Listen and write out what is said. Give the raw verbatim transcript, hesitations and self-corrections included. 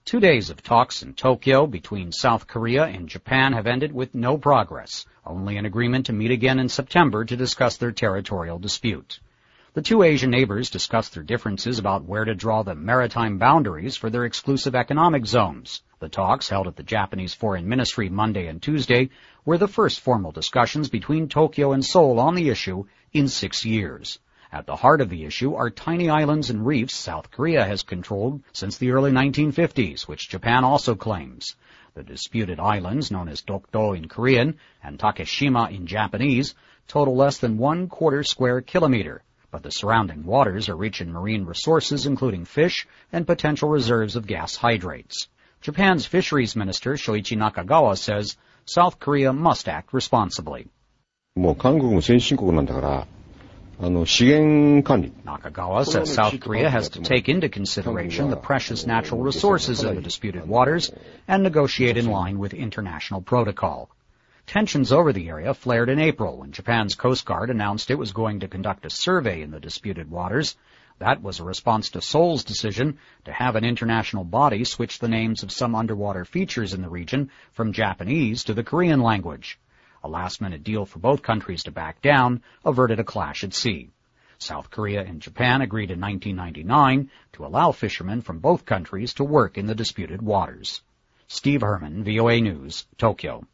Two days of talks in Tokyo between South Korea and Japan have ended with no progress, only an agreement to meet again in September to discuss their territorial dispute. The two Asian neighbors discussed their differences about where to draw the maritime boundaries for their exclusive economic zones. The talks, held at the Japanese Foreign Ministry Monday and Tuesday, were the first formal discussions between Tokyo and Seoul on the issue in six years. At the heart of the issue are tiny islands and reefs South Korea has controlled since the early nineteen fifties, which Japan also claims. The disputed islands, known as Dokdo in Korean and Takeshima in Japanese, total less than one quarter square kilometer, but the surrounding waters are rich in marine resources, including fish and potential reserves of gas hydrates. Japan's fisheries minister, Shoichi Nakagawa, says South Korea must act responsibly. 뭐 한국은 선진국은 안 되더라. Nakagawa says South Korea has to take into consideration the precious natural resources of the disputed waters and negotiate in line with international protocol. Tensions over the area flared in April when Japan's Coast Guard announced it was going to conduct a survey in the disputed waters. That was a response to Seoul's decision to have an international body switch the names of some underwater features in the region from Japanese to the Korean language. A last-minute deal for both countries to back down averted a clash at sea. South Korea and Japan agreed in nineteen ninety-nine to allow fishermen from both countries to work in the disputed waters. Steve Herman, V O A News, Tokyo.